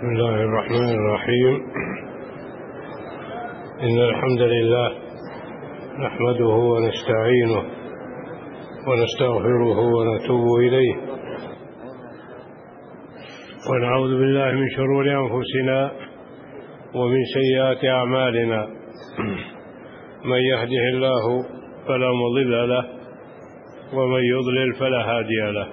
بسم الله الرحمن الرحيم. إن الحمد لله نحمده ونستعينه ونستغفره ونتوب إليه، ونعوذ بالله من شرور أنفسنا ومن سيئات أعمالنا. من يهده الله فلا مضل له ومن يضلل فلا هادي له.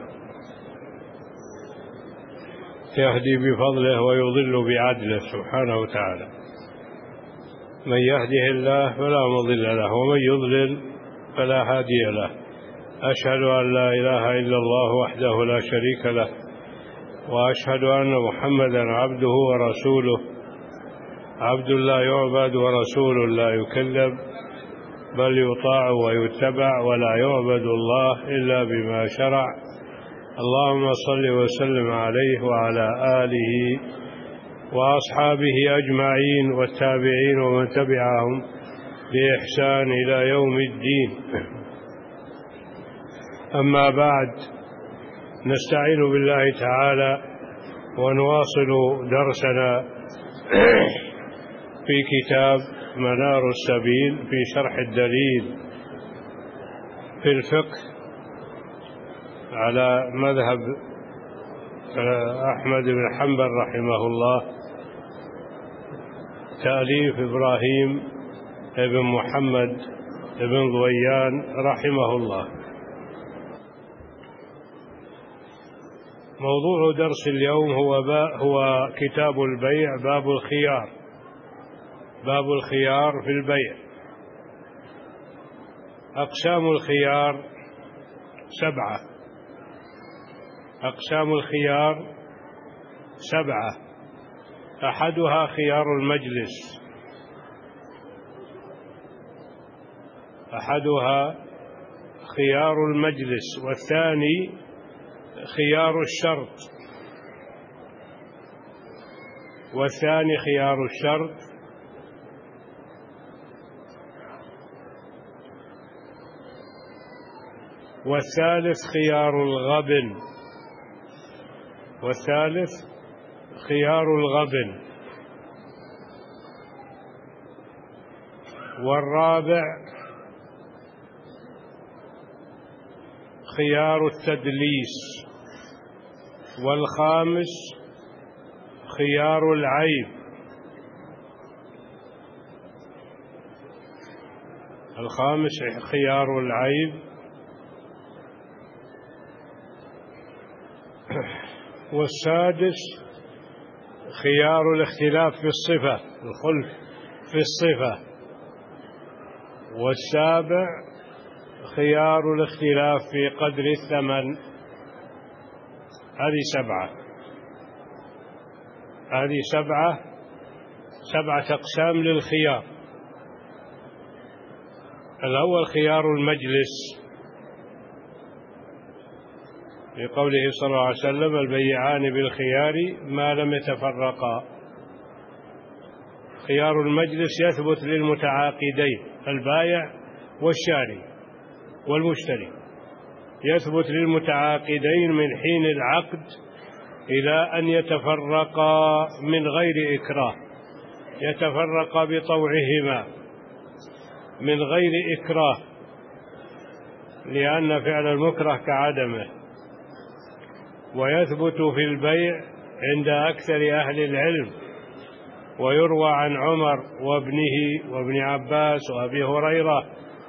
يهدي بفضله ويضل بعدله سبحانه وتعالى. من يهده الله فلا مضل له ومن يضلل فلا هادي له. أشهد أن لا إله إلا الله وحده لا شريك له، وأشهد أن محمدا عبده ورسوله، عبد لا يعبد ورسول لا يكذب، بل يطاع ويتبع، ولا يعبد الله إلا بما شرع. اللهم صل وسلم عليه وعلى آله وأصحابه أجمعين والتابعين ومن تبعهم بإحسان إلى يوم الدين. أما بعد، نستعين بالله تعالى ونواصل درسنا في كتاب منار السبيل في شرح الدليل في الفقه على مذهب أحمد بن حنبل رحمه الله، تأليف إبراهيم بن محمد بن ضويان رحمه الله. موضوع درس اليوم هو كتاب البيع، باب الخيار في البيع. أقسام الخيار 7. أقسام الخيار 7. أحدها خيار المجلس، والثاني خيار الشرط، والثالث خيار الغبن، والرابع خيار التدليس، والخامس خيار العيب. والسادس خيار الاختلاف في الصفة، الخلف في الصفة. والسابع خيار الاختلاف في قدر الثمن. هذه 7 أقسام للخيار. الأول خيار المجلس، لقوله صلى الله عليه وسلم: البيعان بالخيار ما لم يتفرقا. خيار المجلس يثبت للمتعاقدين، البائع والشاري والمشتري، يثبت للمتعاقدين من حين العقد إلى أن يتفرقا من غير إكراه، يتفرقا بطوعهما من غير إكراه، لأن فعل المكره كعدمه. ويثبت في البيع عند أكثر أهل العلم، ويروى عن عمر وابنه وابن عباس وأبي هريرة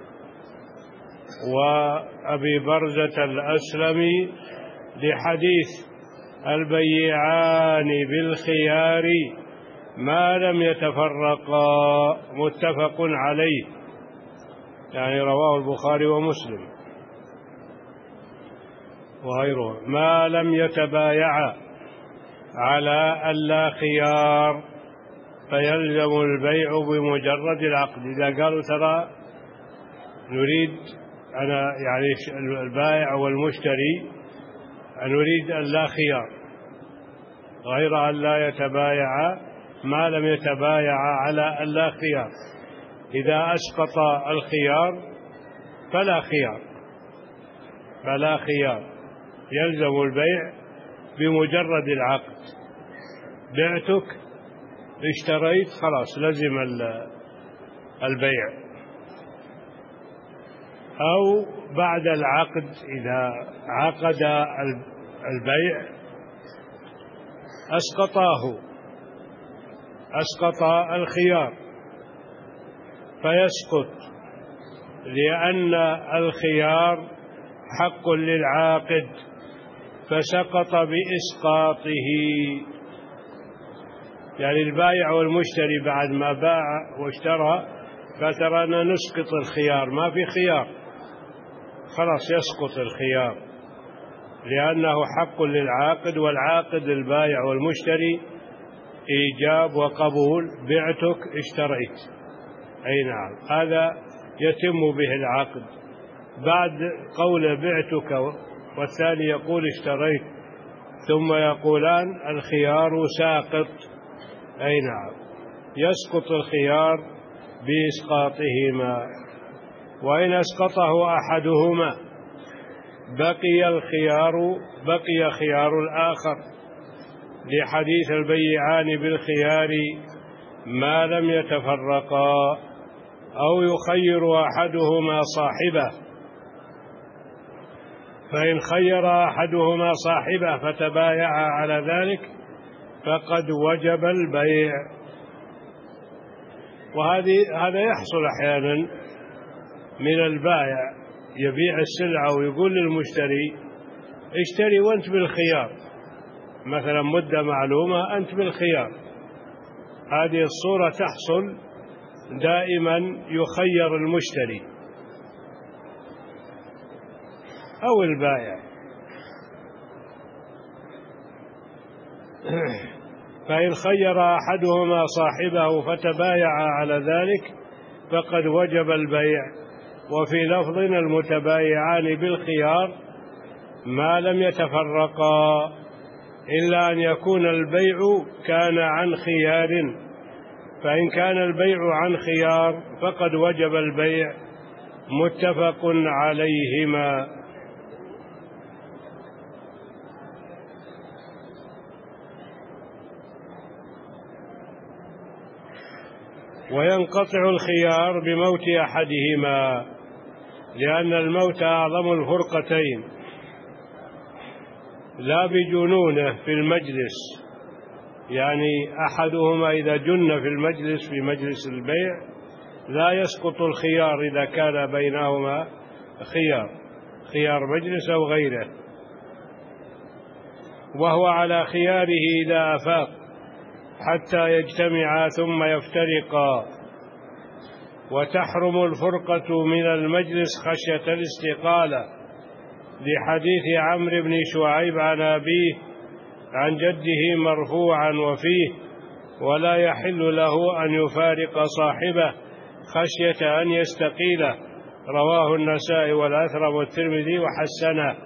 وأبي برزة الأسلمي لحديث: البيعان بالخيار ما لم يتفرقا، متفق عليه، يعني رواه البخاري ومسلم وغيره، ما لم يتبايعا على ألا خيار، فيلزم البيع بمجرد العقد. إذا قالوا ترى نريد يعني البائع والمشتري نريد ألا خيار، غير أن لا يتبايعا، ما لم يتبايعا على ألا خيار. إذا أسقط الخيار فلا خيار، يلزم البيع بمجرد العقد، بعتك اشتريت، خلاص لزم البيع. أو بعد العقد إذا عقد البيع أسقط الخيار فيسقط، لأن الخيار حق للعاقد فسقط بإسقاطه. يعني البائع والمشتري بعد ما باع واشترى قال ترانا نسقط الخيار، ما في خيار، خلاص يسقط الخيار لأنه حق للعاقد، والعاقد للبائع والمشتري إيجاب وقبول. بعتك اشتريت، أي نعم، هذا يتم به العقد. بعد قول بعتك والثاني يقول اشتريت، ثم يقولان الخيار ساقط، أي نعم، يسقط الخيار بإسقاطهما. وإن أسقطه أحدهما بقي خيار الآخر، لحديث البيعان بالخيار ما لم يتفرقا. أو يخير أحدهما صاحبه، فإن خير أحدهما صاحبه فتبايع على ذلك فقد وجب البيع. هذا يحصل أحيانا من البائع يبيع السلعة ويقول للمشتري اشتري وأنت بالخيار، مثلا مدة معلومة أنت بالخيار. هذه الصورة تحصل دائما، يخير المشتري أو البائع. فإن خير أحدهما صاحبه فتبايع على ذلك فقد وجب البيع. وفي لفظ المتبايعان بالخيار ما لم يتفرقا، إلا أن يكون البيع كان عن خيار، فإن كان البيع عن خيار فقد وجب البيع، متفق عليهما. وينقطع الخيار بموت أحدهما، لأن الموت أعظم الفرقتين، لا بجنونه في المجلس. يعني أحدهما إذا جن في المجلس، في مجلس البيع، لا يسقط الخيار إذا كان بينهما خيار مجلس أو غيره، وهو على خياره إذا أفاق حتى يجتمعا ثم يفترقا. وتحرم الفرقة من المجلس خشية الاستقالة، لحديث عمرو بن شعيب عن أبيه عن جده مرفوعا وفيه: ولا يحل له أن يفارق صاحبه خشية أن يستقيله. رواه النسائي والأثرم والترمذي وحسنه.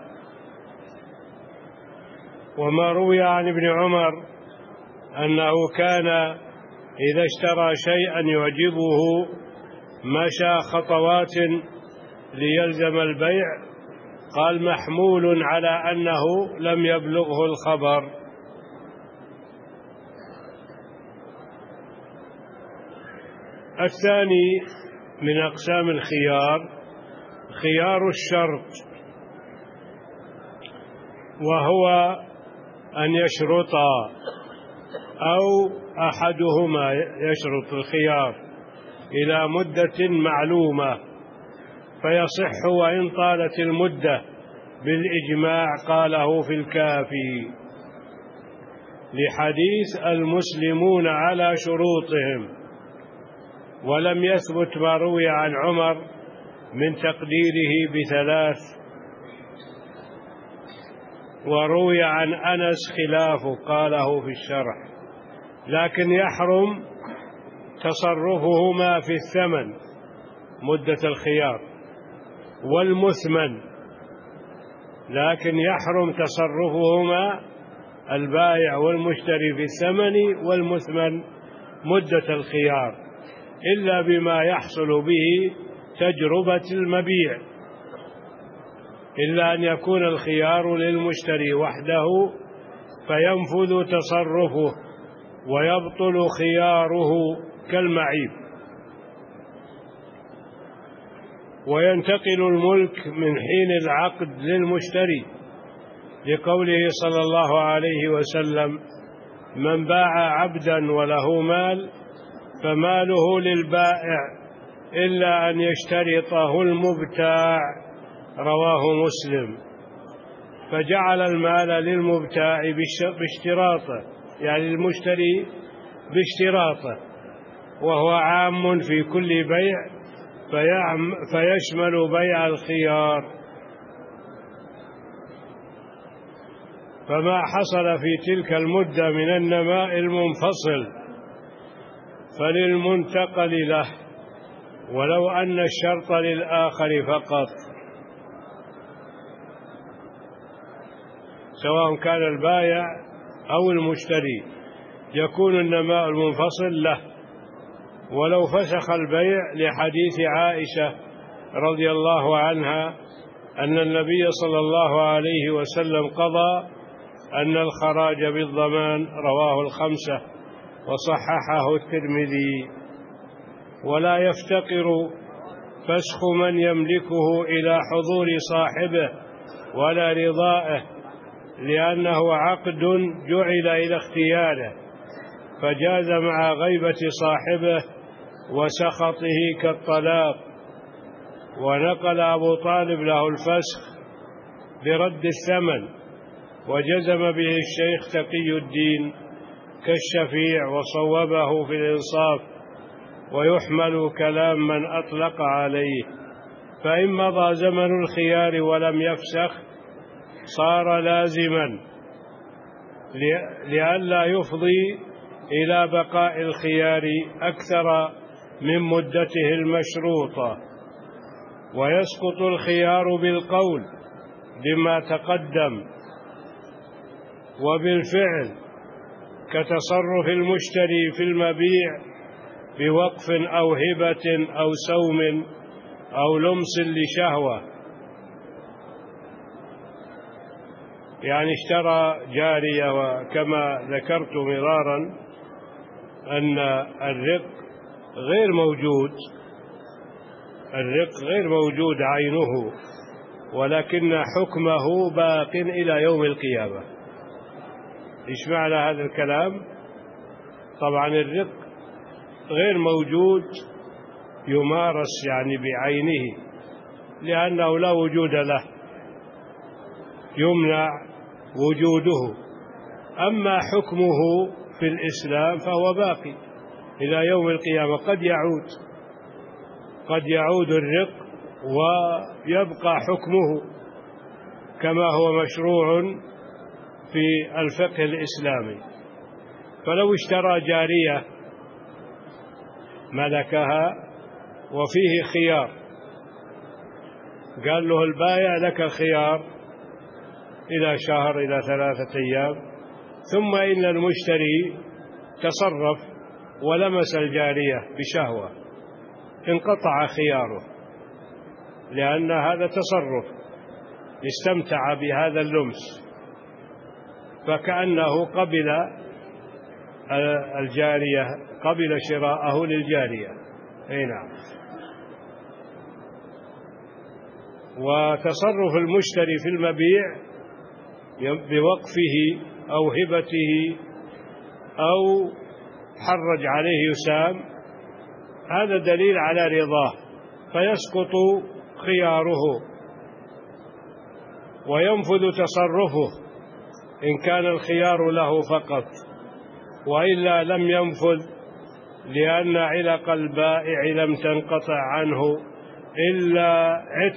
وما روي عن ابن عمر أنه كان إذا اشترى شيئا يعجبه مشى خطوات ليلزم البيع، قال محمول على أنه لم يبلغه الخبر. الثاني من أقسام الخيار خيار الشرط، وهو أن يشرط أو أحدهما يشرط الخيار إلى مدة معلومة فيصح وإن طالت المدة بالإجماع، قاله في الكافي، لحديث المسلمون على شروطهم. ولم يثبت ما روي عن عمر من تقديره ب3، وروي عن أنس خلافه، قاله في الشرح. لكن يحرم تصرفهما في الثمن مدة الخيار والمثمن، لكن يحرم تصرفهما البائع والمشتري في الثمن والمثمن مدة الخيار، إلا بما يحصل به تجربة المبيع، إلا أن يكون الخيار للمشتري وحده فينفذ تصرفه ويبطل خياره كالمعيب. وينتقل الملك من حين العقد للمشتري، لقوله صلى الله عليه وسلم: من باع عبدا وله مال فماله للبائع إلا أن يشترطه المبتاع، رواه مسلم. فجعل المال للمبتاع باشتراطه، يعني المشتري باشتراطه، وهو عام في كل بيع فيشمل بيع الخيار. فما حصل في تلك المدة من النماء المنفصل فللمنتقل له، ولو أن الشرط للآخر فقط، سواء كان البائع أو المشتري يكون النماء المنفصل له. ولو فسخ البيع، لحديث عائشة رضي الله عنها أن النبي صلى الله عليه وسلم قضى أن الخراج بالضمان، رواه الخمسة وصححه الترمذي. ولا يفتقر فسخ من يملكه إلى حضور صاحبه ولا رضائه، لأنه عقد جعل إلى اختياره، فجاز مع غيبة صاحبه وسخطه كالطلاق. ونقل أبو طالب له الفسخ برد الثمن، وجزم به الشيخ تقي الدين كالشفيع وصوبه في الإنصاف، ويحمل كلام من أطلق عليه. فإن مضى زمن الخيار ولم يفسخ صار لازما، لئلا يفضي إلى بقاء الخيار أكثر من مدته المشروطة. ويسقط الخيار بالقول بما تقدم وبالفعل، كتصرف المشتري في المبيع بوقف أو هبة أو سوم أو لمس لشهوة. يعني اشترى جارية، وكما ذكرت مرارا أن الرق غير موجود، الرق غير موجود عينه، ولكن حكمه باق إلى يوم القيامة. إيش معنى هذا الكلام؟ طبعا الرق غير موجود يمارس يعني بعينه، لأنه لا وجود له، يمنع وجوده. أما حكمه في الإسلام فهو باقي إلى يوم القيامة. قد يعود الرق ويبقى حكمه كما هو مشروع في الفقه الإسلامي. فلو اشترى جارية ملكها وفيه خيار، قال له البائع لك الخيار إلى شهر إلى 3 أيام، ثم إن المشتري تصرف ولمس الجارية بشهوة، انقطع خياره، لأن هذا تصرف استمتع بهذا اللمس، فكأنه قبل الجارية، قبل شراءه للجارية. أي نعم. وتصرف المشتري في المبيع بوقفه أو هبته أو حرج عليه يسام، هذا دليل على رضاه، فيسقط خياره وينفذ تصرفه إن كان الخيار له فقط، وإلا لم ينفذ، لأن علق البائع لم تنقطع عنه إلا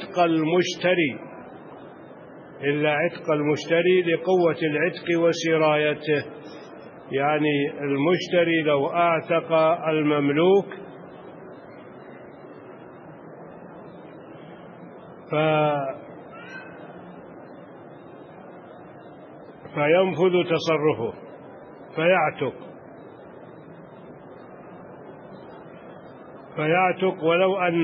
عتق المشتري لقوة العتق وسرايته. يعني المشتري لو أعتق المملوك فينفذ تصرفه فيعتق ولو أن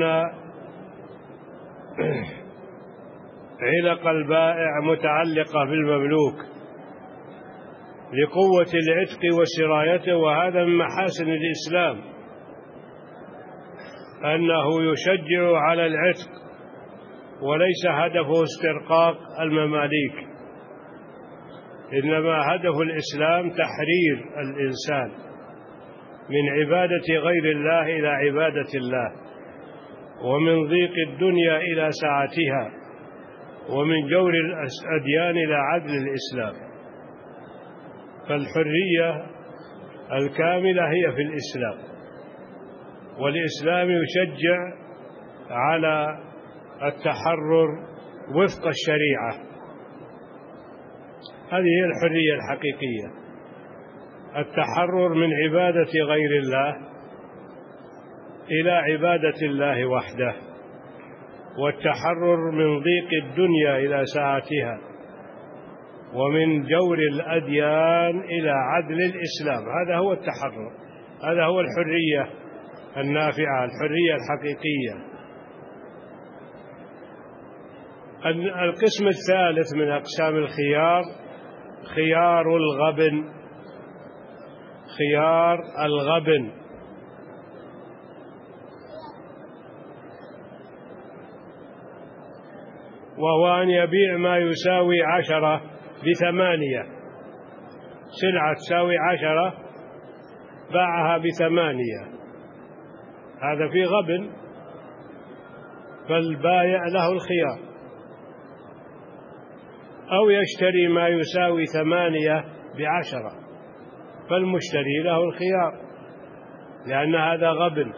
علق البائع متعلقة بالمملوك، لقوة العتق وسرايته. وهذا من محاسن الإسلام أنه يشجع على العتق، وليس هدفه استرقاق المماليك، إنما هدف الإسلام تحرير الإنسان من عبادة غير الله إلى عبادة الله، ومن ضيق الدنيا إلى سعتها، ومن جور الأديان إلى عدل الإسلام. فالحرية الكاملة هي في الإسلام، والإسلام يشجع على التحرر وفق الشريعة. هذه هي الحرية الحقيقية، التحرر من عبادة غير الله إلى عبادة الله وحده، والتحرر من ضيق الدنيا إلى سعتها، ومن جور الأديان إلى عدل الإسلام. هذا هو التحرر، هذا هو الحرية النافعة، الحرية الحقيقية. القسم الثالث من أقسام الخيار خيار الغبن. خيار الغبن وهو أن يبيع ما يساوي 10 ب8، سلعة تساوي 10 باعها ب8، هذا في غبن، فالبائع له الخيار. أو يشتري ما يساوي 8 ب10، فالمشتري له الخيار، لأن هذا غبن.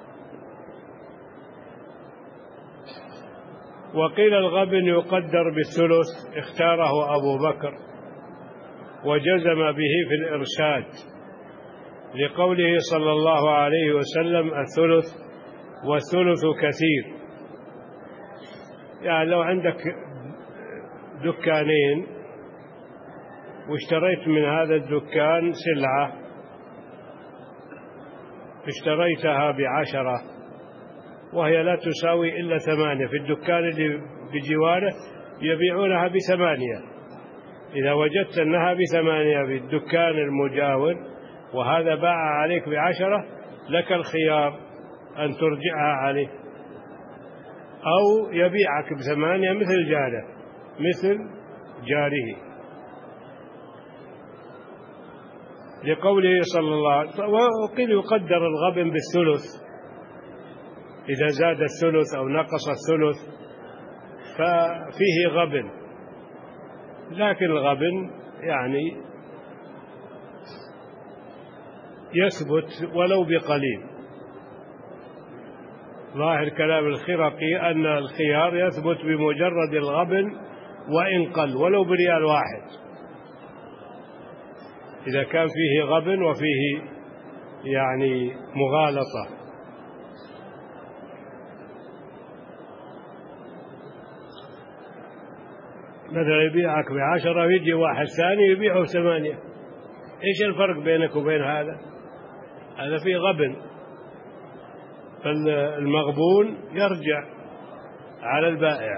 وقيل الغبن يقدر بالثلث، اختاره أبو بكر وجزم به في الإرشاد، لقوله صلى الله عليه وسلم: الثلث والثلث كثير. يعني لو عندك دكانين واشتريت من هذا الدكان سلعة اشتريتها ب10 وهي لا تساوي إلا 8، في الدكان اللي بجواره يبيعونها ب8، إذا وجدت أنها ب8 في الدكان المجاور وهذا باع عليك ب10، لك الخيار أن ترجعها عليه، أو يبيعك ب8 مثل جاره، لقوله صلى الله عليه وسلم. وقيل يقدر الغبن بالثلث، إذا زاد الثلث أو نقص الثلث ففيه غبن، لكن الغبن يعني يثبت ولو بقليل. ظاهر كلام الخرقي أن الخيار يثبت بمجرد الغبن وإن قل ولو بريال واحد، إذا كان فيه غبن وفيه يعني مغالطة. مثلا يبيعك ب10 ويجي واحد ثاني يبيعه ب8، إيش الفرق بينك وبين هذا؟ هذا فيه غبن، فالمغبون يرجع على البائع.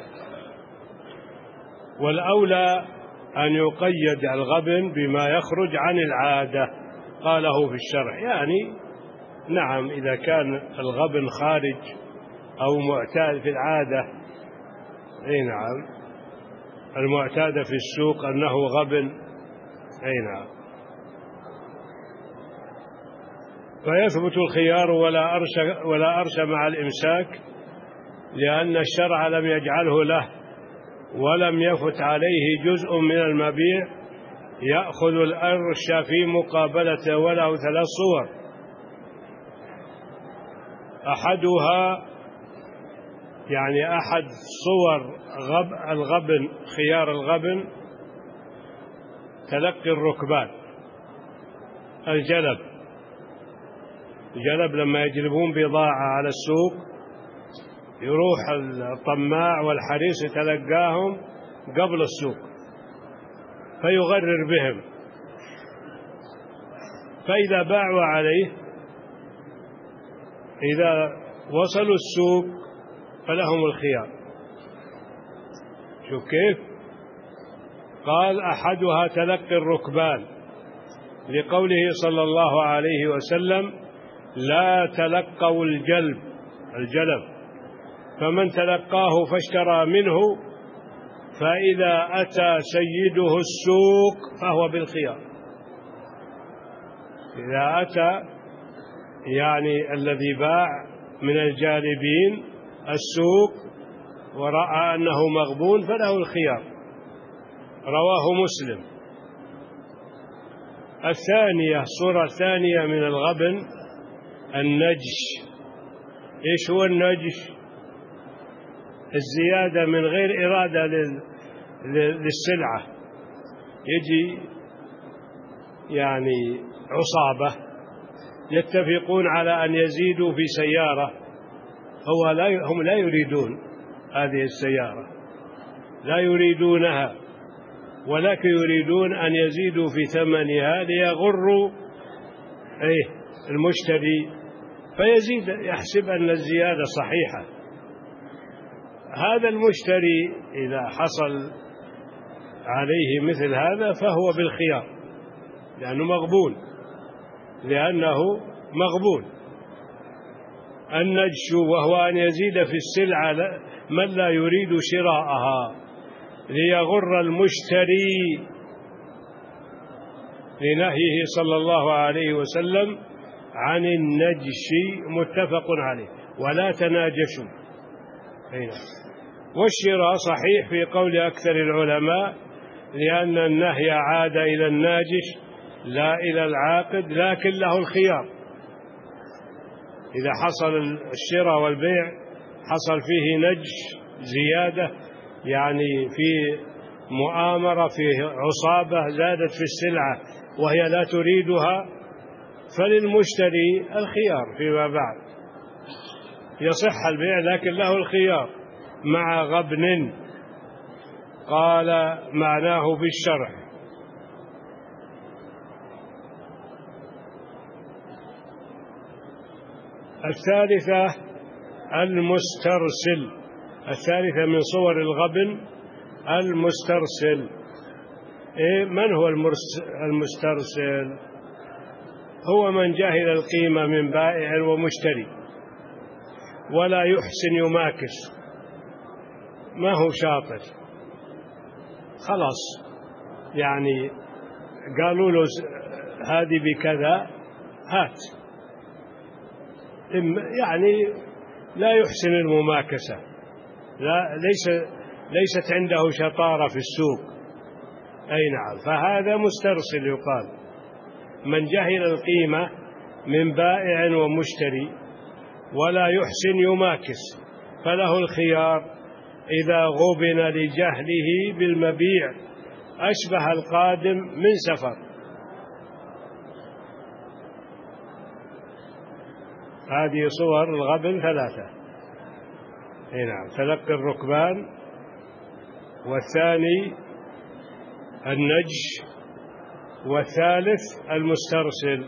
والأولى أن يقيد الغبن بما يخرج عن العادة، قاله في الشرع. يعني نعم، إذا كان الغبن خارج أو معتاد في العادة، أي نعم، المعتاد في السوق أنه غبن، أي نعم، فيثبت الخيار ولا أرش مع الإمساك، لأن الشرع لم يجعله له ولم يفت عليه جزء من المبيع يأخذ الأرش في مقابلته، وله 3 صور. أحدها يعني أحد صور الغبن، خيار الغبن، تلقي الركبان، الجلب لما يجلبون بضاعة على السوق يروح الطماع والحريص يتلقاهم قبل السوق فيغرر بهم، فإذا باعوا عليه إذا وصلوا السوق فلهم الخيار. شوف كيف قال: أحدها تلقي الركبان، لقوله صلى الله عليه وسلم: لا تلقوا الجلب، فمن تلقاه فاشترى منه فإذا أتى سيده السوق فهو بالخيار. إذا أتى يعني الذي باع من الجالبين السوق ورأى أنه مغبون فله الخيار. رواه مسلم. الثانية، الصورة الثانية من الغبن النجش. إيش هو النجش؟ الزيادة من غير إرادة للسلعة. يجي يعني عصابة يتفقون على أن يزيدوا في سيارة، هم لا يريدون هذه السيارة، لا يريدونها، ولكن يريدون أن يزيدوا في ثمنها ليغروا المشتري فيزيد، يحسب أن الزيادة صحيحة. هذا المشتري إذا حصل عليه مثل هذا فهو بالخيار، لأنه مغبون. النجش وهو أن يزيد في السلعة من لا يريد شراءها ليغر المشتري، لنهيه صلى الله عليه وسلم عن النجش، متفق عليه. ولا تناجشوا. والشراء صحيح في قول أكثر العلماء، لأن النهي عاد إلى الناجش لا إلى العاقد، لكن له الخيار. إذا حصل الشراء والبيع حصل فيه نجش، زيادة يعني في مؤامرة، في عصابة زادت في السلعة وهي لا تريدها، فللمشتري الخيار فيما بعد، يصح البيع لكن له الخيار مع غبن. قال معناه بالشرح. الثالثة المسترسل. الثالثة من صور الغبن المسترسل. من هو المسترسل؟ هو من جهل القيمة من بائع ومشتري ولا يحسن يماكس، ما هو شاطر، خلاص يعني قالوا له هذه بكذا هات، يعني لا يحسن المماكسة، ليست عنده شطارة في السوق. أي نعم، فهذا مسترسل يقال. من جهل القيمة من بائع ومشتري ولا يحسن يماكس فله الخيار إذا غبن لجهله بالمبيع، أشبه القادم من سفر. هذه صور الغبن ثلاثة. نعم، تلقي الركبان، والثاني النجش، والثالث المسترسل.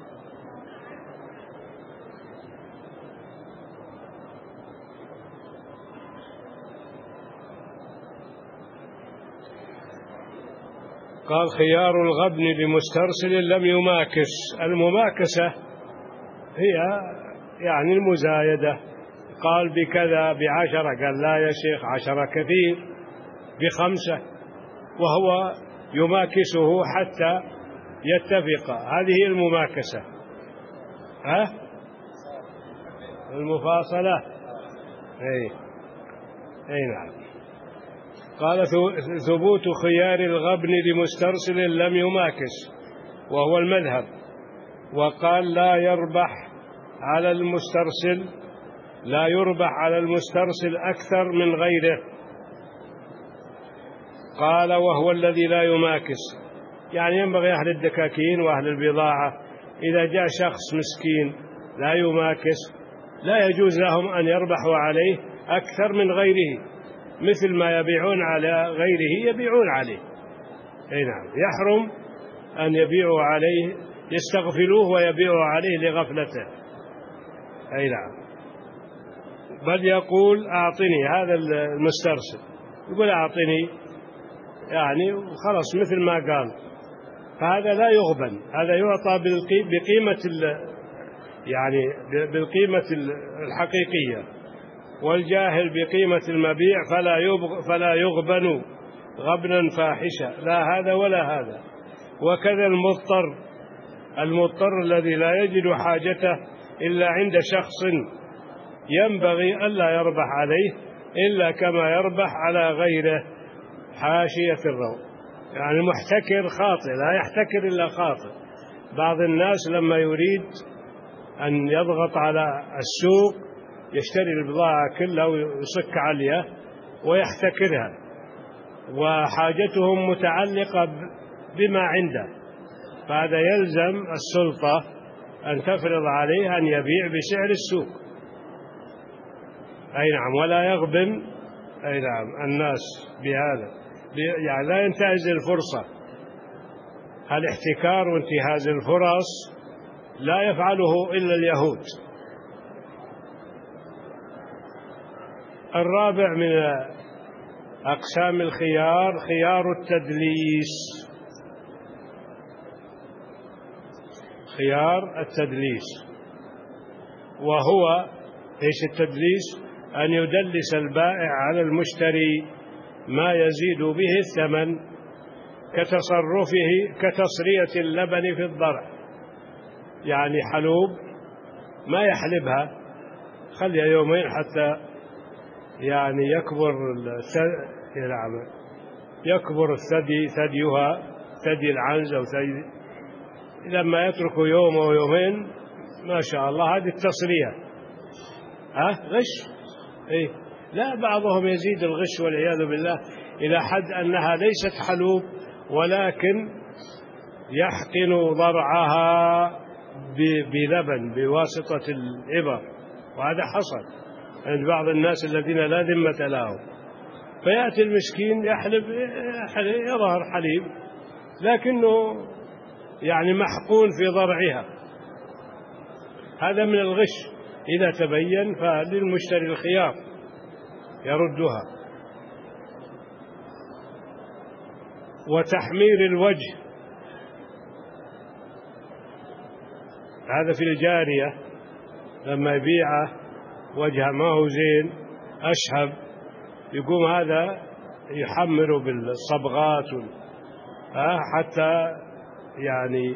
قال خيار الغبن لمسترسل لم يماكس. المماكسة هي يعني المزايدة، قال بكذا ب10، قال لا يا شيخ 10 كثير، ب5، وهو يماكسه حتى يتفق. هذه هي المماكسة. المفاصلة. أي نعم. قال ثبوت خيار الغبن لمسترسل لم يماكس، وهو المذهب. وقال لا يربح على المسترسل أكثر من غيره. قال وهو الذي لا يماكس، يعني ينبغي أهل الدكاكين وأهل البضاعة إذا جاء شخص مسكين لا يماكس لا يجوز لهم أن يربحوا عليه أكثر من غيره، مثل ما يبيعون على غيره يبيعون عليه. أي نعم، يحرم أن يبيعوا عليه، يستغفلوه ويبيعوا عليه لغفلته. أي نعم، بل يقول أعطني، هذا المسترسل يقول أعطني، يعني خلاص مثل ما قال فهذا لا يغبن، هذا يعطى يعني بالقيمة الحقيقية، والجاهل بقيمة المبيع فلا يغبن غبنا فاحشا، لا هذا ولا هذا. وكذا المضطر الذي لا يجد حاجته إلا عند شخص ينبغي ألا يربح عليه إلا كما يربح على غيره حاشية الروض. يعني المحتكر خاطئ، لا يحتكر إلا خاطئ. بعض الناس لما يريد أن يضغط على السوق يشتري البضاعة كلها ويصك عليها ويحتكرها، وحاجتهم متعلقة بما عنده، فهذا يلزم السلطة أن تفرض عليه أن يبيع بسعر السوق. أي نعم، ولا يغبن أي نعم الناس بهذا، يعني لا ينتهز الفرصة. الاحتكار وانتهاز الفرص لا يفعله إلا اليهود. الرابع من أقسام الخيار خيار التدليس. خيار التدليس، وهو ايش التدليس؟ أن يدلس البائع على المشتري ما يزيد به الثمن كتصرفه كتصرية اللبن في الضرع. يعني حلوب ما يحلبها، خليها يومين حتى يعني يكبر ثديها، ثدي العنز أو ثدي، لما يتركوا يوم أو يومين ما شاء الله هذه التصرية. غش. إيه؟ لا، بعضهم يزيد الغش والعياذ بالله إلى حد أنها ليست حلوب ولكن يحقن ضرعها بلبن بواسطة الإبر، وهذا حصل عند بعض الناس الذين لا ذمة لهم. فيأتي المسكين يحلب يظهر حليب لكنه يعني محقون في ضرعها. هذا من الغش. إذا تبين فللمشتري الخيار يردها. وتحمير الوجه، هذا في الجارية لما يبيعه وجهه ما هو زين أشهب، يقوم هذا يحمره بالصبغات حتى يعني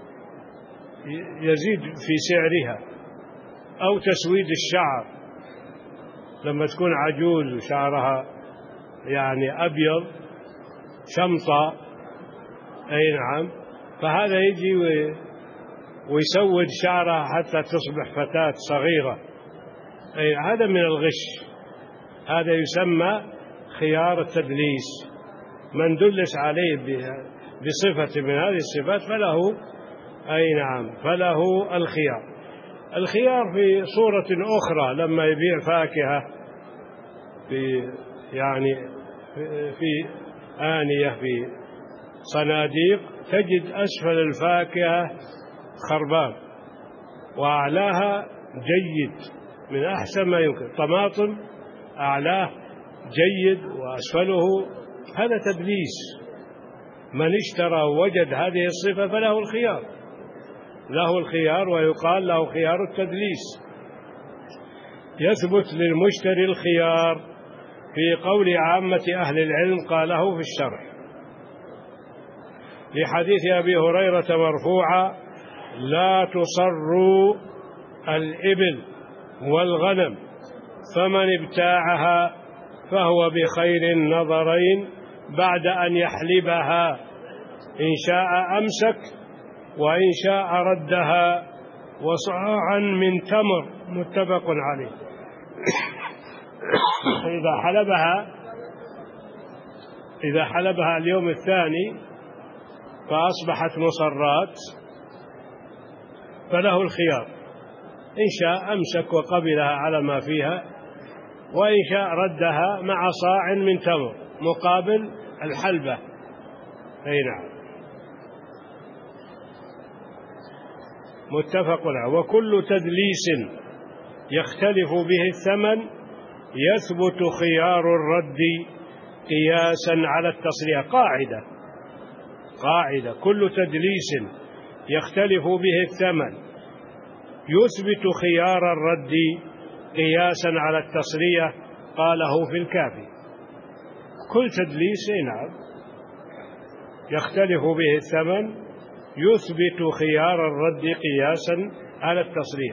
يزيد في سعرها. أو تسويد الشعر، لما تكون عجوز وشعرها يعني أبيض شمطة، أي نعم، فهذا يجي ويسود شعرها حتى تصبح فتاة صغيرة. أي هذا من الغش، هذا يسمى خيار التدليس. من دلس عليه بصفة من هذه الصفات فله الخيار. الخيار في صورة أخرى لما يبيع فاكهة في آنية في صناديق، تجد أسفل الفاكهة خربان وأعلاها جيد من أحسن ما يمكن. طماطم أعلاه جيد وأسفله، هذا تدليس. من اشترى ووجد هذه الصفة فله الخيار، له الخيار، ويقال له خيار التدليس. يثبت للمشتري الخيار في قول عامة أهل العلم قاله في الشرح، لحديث أبي هريرة مرفوعا: لا تصروا الإبل والغنم، فمن ابتاعها فهو بخير النظرين بعد أن يحلبها، إن شاء أمسك وإن شاء ردها، وصاعا من تمر، متفق عليه. إذا حلبها اليوم الثاني فأصبحت مصرات فله الخيار، إن شاء أمسك وقبلها على ما فيها، وإن شاء ردها مع صاع من تمر مقابل الحلبة. أي نعم، متفق عليه. وكل تدليس يختلف به الثمن يثبت خيار الرد قياسا على التصريح. قاعدة: قاعدة: كل تدليس يختلف به الثمن يثبت خيار الرد قياسا على التصرية، قاله في الكافي. كل تدليس نعم يختلف به الثمن يثبت خيار الرد قياسا على التصرية،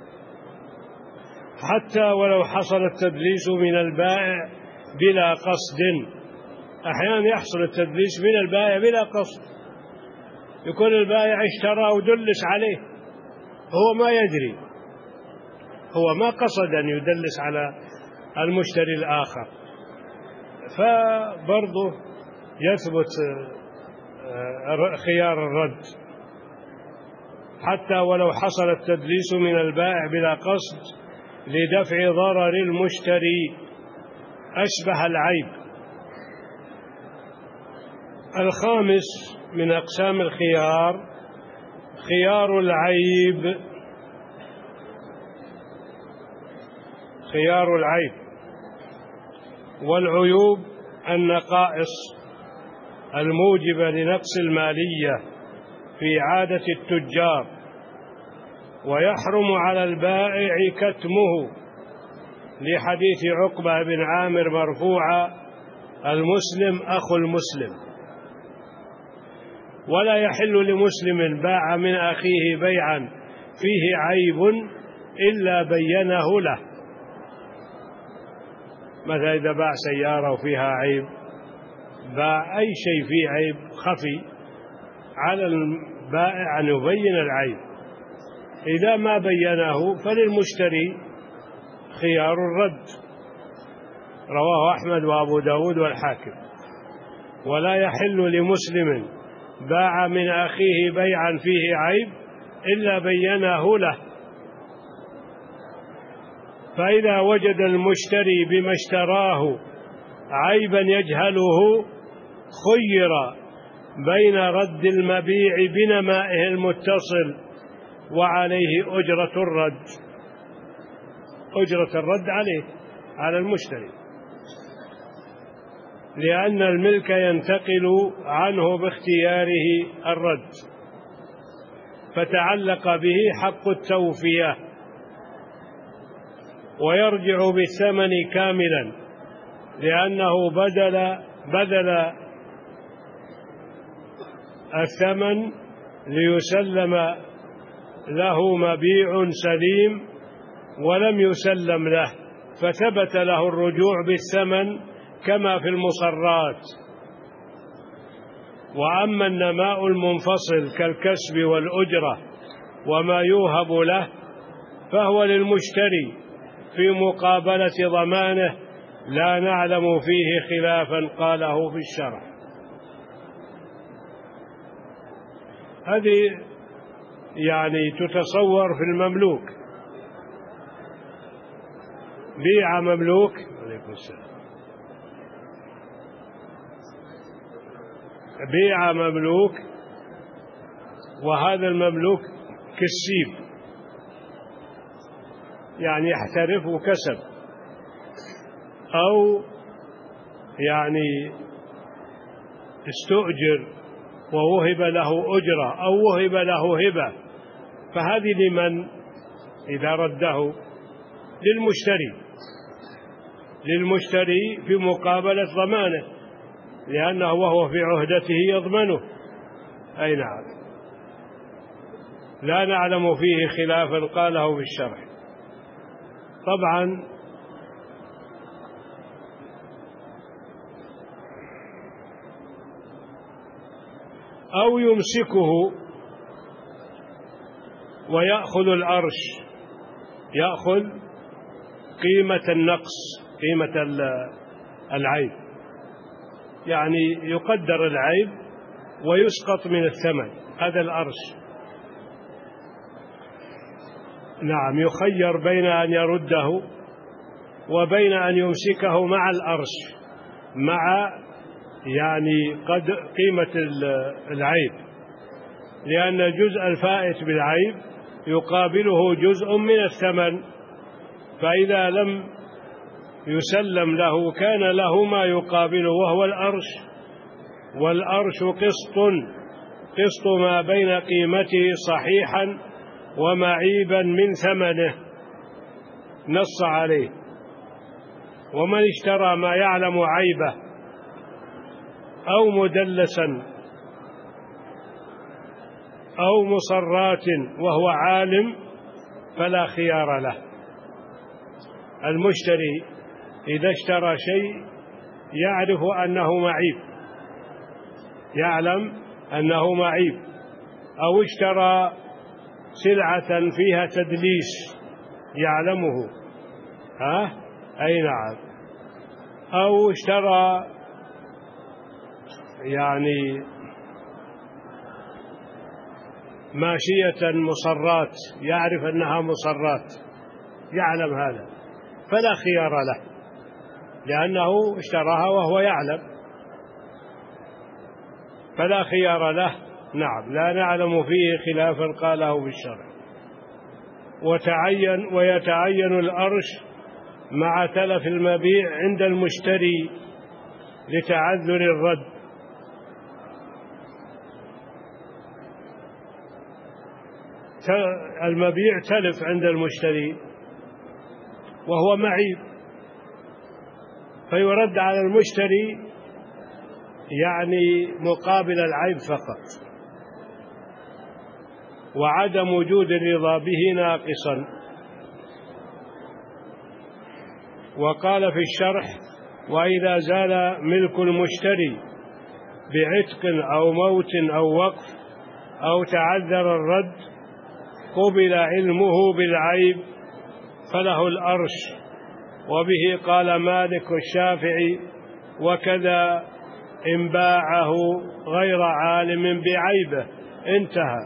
حتى ولو حصل التدليس من البائع بلا قصد. أحيانا يحصل التدليس من البائع بلا قصد، يكون البائع اشترى ودلس عليه، هو ما يدري، هو ما قصد أن يدلس على المشتري الآخر، فبرضه يثبت خيار الرد حتى ولو حصل التدليس من البائع بلا قصد لدفع ضرر المشتري أشبه العيب. الخامس من أقسام الخيار خيار العيب. خيار العيب والعيوب النقائص الموجبة لنقص المالية في عادة التجار، ويحرم على البائع كتمه، لحديث عقبة بن عامر مرفوعا: المسلم أخو المسلم. ولا يحل لمسلم باع من أخيه بيعا فيه عيب إلا بينه له. مثلا إذا باع سيارة وفيها عيب، باع أي شيء فيه عيب خفي، على البائع أن يبين العيب. إذا ما بينه فللمشتري خيار الرد، رواه أحمد وأبو داود والحاكم. ولا يحل لمسلم باع من أخيه بيعا فيه عيب إلا بينه له. فإذا وجد المشتري بما اشتراه عيبا يجهله خير بين رد المبيع بنمائه المتصل وعليه أجرة الرد. أجرة الرد عليه، على المشتري، لأن الملك ينتقل عنه باختياره الرد، فتعلق به حق التوفية، ويرجع بالثمن كاملا لأنه بدل الثمن ليسلم له مبيع سليم ولم يسلم له، فثبت له الرجوع بالثمن كما في المصرات. وأما النماء المنفصل كالكسب والأجرة وما يوهب له فهو للمشتري في مقابلة ضمانه، لا نعلم فيه خلافا، قاله في الشرح. هذه يعني تتصور في المملوك، بيع مملوك، عليكم السلام، بيع مملوك، وهذا المملوك كسيب يعني يحترف وكسب، أو يعني استؤجر ووهب له أجرة أو وهب له هبة، فهذه لمن إذا رده؟ للمشتري في مقابلة ضمانه، لأنه وهو في عهدته يضمنه. أي نعم، لا نعلم فيه خلافا، قاله في الشرح. طبعا أو يمسكه ويأخذ الأرش، يأخذ قيمة النقص، قيمة العيب، يعني يقدر العيب ويسقط من الثمن، هذا الأرش. نعم، يخير بين أن يرده وبين أن يمسكه مع الأرش، مع يعني قد قيمة العيب، لأن الجزء الفائت بالعيب يقابله جزء من الثمن، فإذا لم يسلم له كان له ما يقابله وهو الأرش، والأرش قسط ما بين قيمته صحيحا ومعيبا من ثمنه، نص عليه. ومن اشترى ما يعلم عيبه أو مدلسا أو مصرات وهو عالم فلا خيار له. المشتري إذا اشترى شيء يعرف أنه معيب، يعلم أنه معيب، أو اشترى سلعة فيها تدليس يعلمه، أي نعم، أو اشترى يعني ماشية مصرات يعرف أنها مصرات، يعلم هذا، فلا خيار له لأنه اشتراها وهو يعلم، فلا خيار له. نعم، لا نعلم فيه خلافا قاله بالشرع. ويتعين الأرش مع تلف المبيع عند المشتري لتعذر الرد. المبيع تلف عند المشتري وهو معيب، فيرد على المشتري يعني مقابل العيب فقط، وعدم وجود الرضا به ناقصا. وقال في الشرح: وإذا زال ملك المشتري بعتق أو موت أو وقف أو تعذر الرد قبل علمه بالعيب فله الأرش. وبه قال مالك والشافعي، وكذا إن باعه غير عالم بعيبه. انتهى.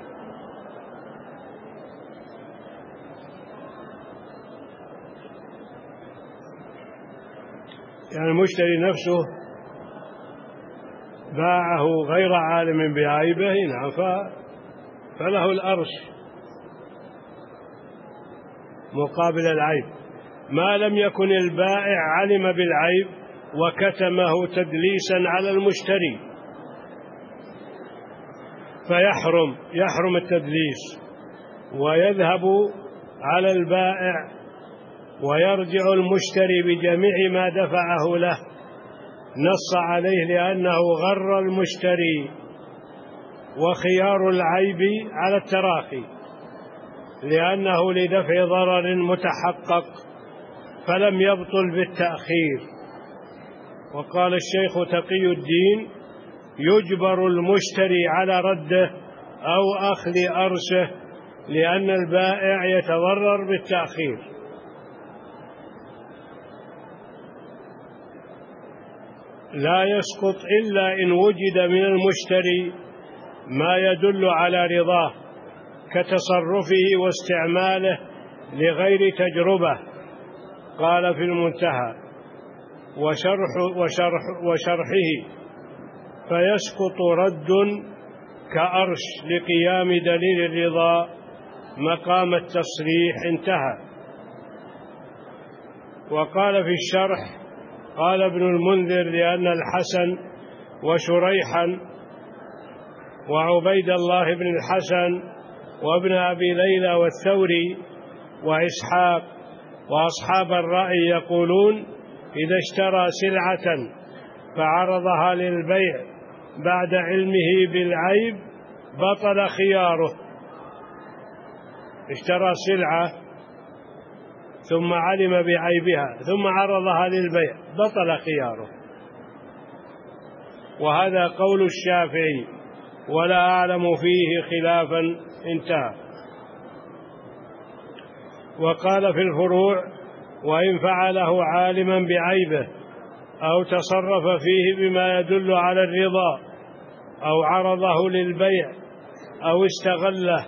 يعني المشتري نفسه باعه غير عالم بعيبه، نعم، فله الأرش مقابل العيب، ما لم يكن البائع علم بالعيب وكتمه تدليسا على المشتري، فيحرم التدليس ويذهب على البائع، ويرجع المشتري بجميع ما دفعه له، نص عليه لأنه غر المشتري. وخيار العيب على التراخي لأنه لدفع ضرر متحقق فلم يبطل بالتأخير. وقال الشيخ تقي الدين: يجبر المشتري على رده أو أخذ أرشه لأن البائع يتضرر بالتأخير. لا يسقط إلا إن وجد من المشتري ما يدل على رضاه كتصرفه واستعماله لغير تجربة. قال في المنتهى: وشرحه فيسقط رد كأرش لقيام دليل الرضا مقام التصريح. انتهى. وقال في الشرح: قال ابن المنذر: لأن الحسن وشريحا وعبيد الله بن الحسن وابن أبي ليلى والثوري وإسحاق وأصحاب الرأي يقولون: إذا اشترى سلعة فعرضها للبيع بعد علمه بالعيب بطل خياره. اشترى سلعة ثم علم بعيبها ثم عرضها للبيع بطل خياره. وهذا قول الشافعي ولا أعلم فيه خلافا. انتهى. وقال في الفروع: وإن فعله عالما بعيبه أو تصرف فيه بما يدل على الرضا أو عرضه للبيع أو استغله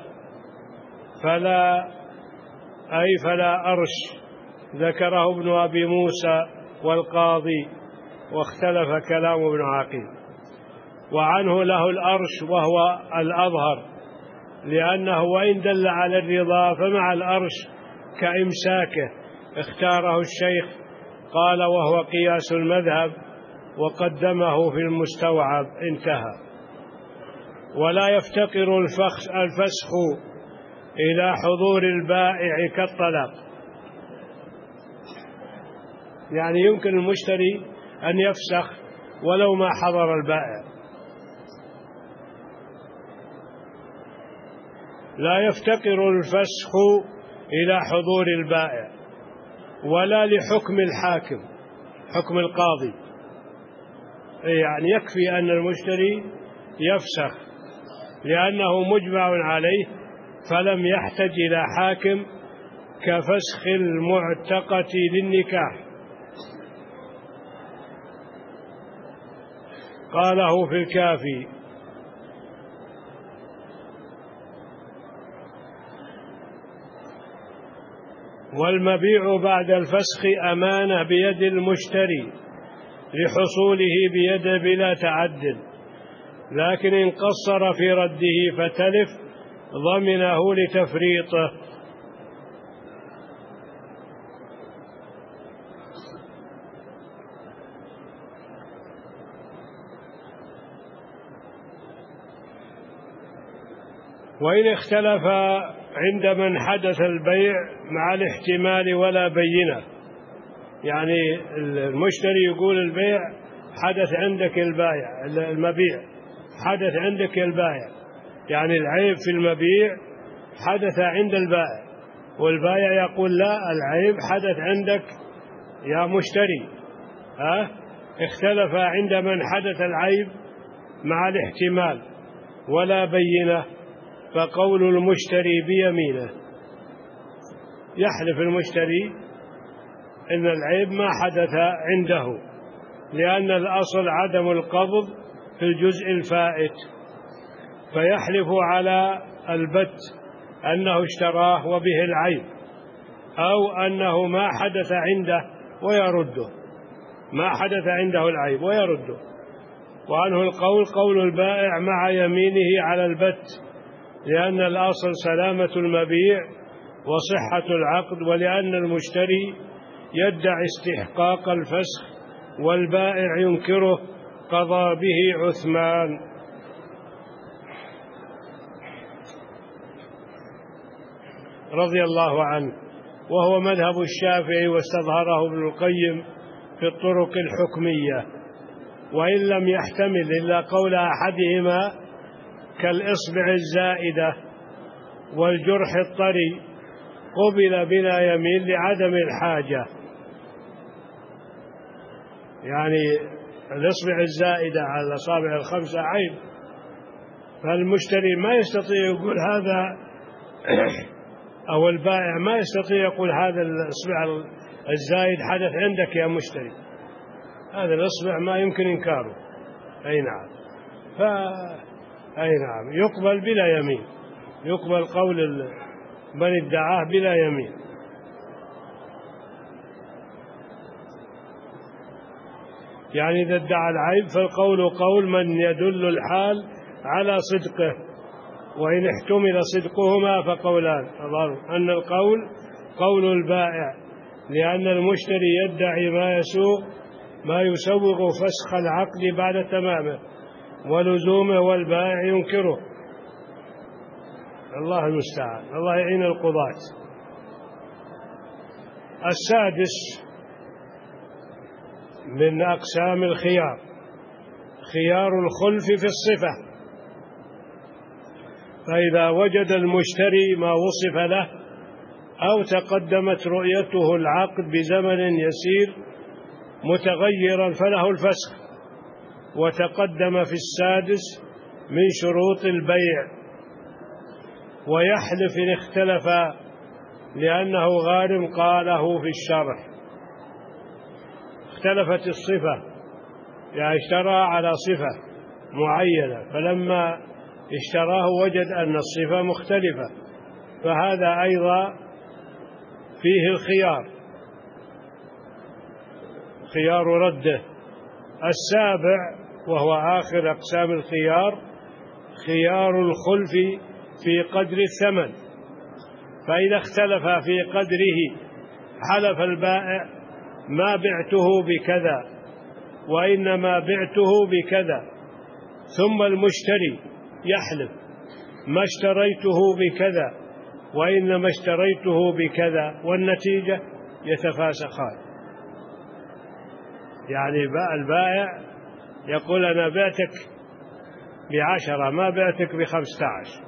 فلا أرش. ذكره ابن أبي موسى والقاضي، واختلف كلام ابن عقيل. وعنه له الأرش وهو الأظهر، لأنه وإن دل على الرضا فمع الأرش كإمساكه. اختاره الشيخ، قال: وهو قياس المذهب وقدمه في المستوعب، انتهى. ولا يفتقر الفسخ إلى حضور البائع كالطلاق، يعني يمكن المشتري أن يفسخ ولو ما حضر البائع. لا يفتقر الفسخ إلى حضور البائع ولا لحكم الحاكم، حكم القاضي، يعني يكفي أن المشتري يفسخ لأنه مجمع عليه، فلم يحتج إلى حاكم كفسخ المعتقة للنكاح. قاله في الكافي: والمبيع بعد الفسخ أمانة بيد المشتري لحصوله بيده بلا تعد، لكن إن قصر في رده فتلف ضمنه لتفريطه. وإن اختلف عند من حدث البيع مع الاحتمال ولا بينة، يعني المشتري يقول البيع حدث عندك البائع، المبيع حدث عندك البائع، يعني العيب في المبيع حدث عند البائع، والبائع يقول لا، العيب حدث عندك يا مشتري. اختلف عند من حدث العيب مع الاحتمال ولا بينة، فقول المشتري بيمينه، يحلف المشتري إن العيب ما حدث عنده، لأن الأصل عدم القبض في الجزء الفائت، فيحلف على البت أنه اشتراه وبه العيب، أو أنه ما حدث عنده ويرده، ما حدث عنده العيب ويرده. وعنه القول قول البائع مع يمينه على البت، لأن الأصل سلامة المبيع وصحة العقد، ولأن المشتري يدعي استحقاق الفسخ والبائع ينكره، قضى به عثمان. رضي الله عنه، وهو مذهب الشافعي، واستظهره ابن القيم في الطرق الحكمية، وإن لم يحتمل إلا قول أحدهما كالإصبع الزائدة والجرح الطري قبل بلا يمين لعدم الحاجة. يعني الإصبع الزائدة على الأصابع الخمسة عيب، فالمشتري ما يستطيع يقول هذا، أو البائع ما يستطيع يقول هذا الإصبع الزائد حدث عندك يا مشتري، هذا الإصبع ما يمكن إنكاره. أي نعم، أي نعم، يقبل بلا يمين، يقبل قول من ادعاه بلا يمين. يعني إذا ادعى العيب فالقول قول من يدل الحال على صدقه، وإن احتمل صدقهما فقولان، أن القول قول البائع لأن المشتري يدعي ما يسوغ فسخ العقد بعد تمامه ولزومه، والبائع ينكره. الله المستعان، الله يعين القضاة. السادس من أقسام الخيار خيار الخلف في الصفة، فإذا وجد المشتري ما وصف له أو تقدمت رؤيته العقد بزمن يسير متغيرا فله الفسخ، وتقدم في السادس من شروط البيع، ويحلف إن اختلف لأنه غارم. قاله في الشرح: اختلفت الصفة، يعني اشترى على صفة معينة، فلما اشتراه وجد أن الصفة مختلفة، فهذا أيضا فيه الخيار، خيار رده. السابع وهو آخر أقسام الخيار خيار الخلف في قدر الثمن، فإذا اختلف في قدره حلف البائع ما بعته بكذا، وإنما بعته بكذا، ثم المشتري يحلف ما اشتريته بكذا وإنما اشتريته بكذا، والنتيجة يتفاسخان. يعني البائع يقول أنا بعتك ب10 ما بعتك ب15،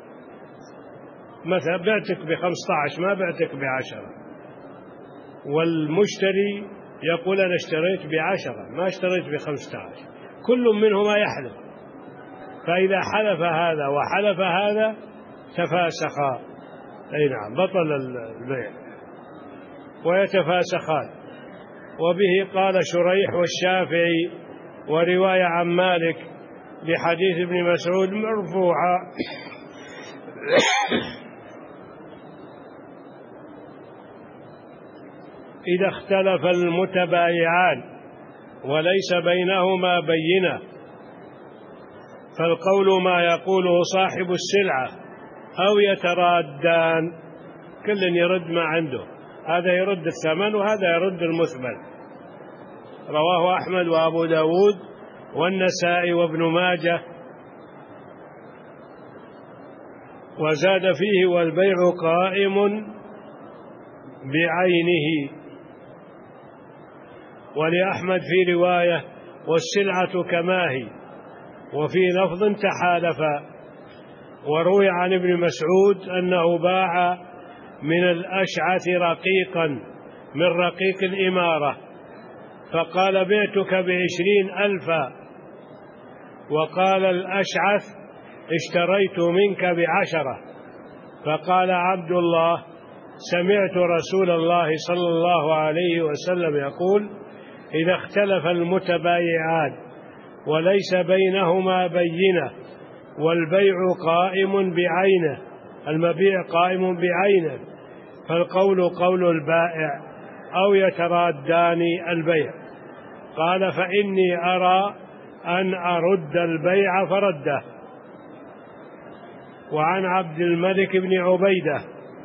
مثلا بعتك ب15 ما بعتك ب10، والمشتري يقول أنا اشتريت ب10 ما اشتريت ب15، كل منهما يحلف، فإذا حلف هذا وحلف هذا تفاسخا، أي نعم بطل البيع ويتفاسخان. وبه قال شريح والشافعي، ورواية عن مالك بحديث ابن مسعود مرفوعا: إذا اختلف المتبايعان وليس بينهما بينة فالقول ما يقوله صاحب السلعة، أو يترادان، كل يرد ما عنده، هذا يرد الثمن وهذا يرد المثمن. رواه أحمد وأبو داود والنسائي وابن ماجه، وزاد فيه: والبيع قائم بعينه. ولأحمد في رواية: والسلعة كما هي، وفي لفظ تحالفا. وروي عن ابن مسعود أنه باع من الأشعث رقيقا من رقيق الإمارة، فقال بعتك ب20,000، وقال الأشعث اشتريت منك ب10، فقال عبد الله: سمعت رسول الله صلى الله عليه وسلم يقول: إذا اختلف المتبايعان وليس بينهما بينة والبيع قائم بعينه، المبيع قائم بعينه، فالقول قول البائع، أو يترادان البيع. قال: فإني أرى أن أرد البيع، فرده. وعن عبد الملك بن عبيدة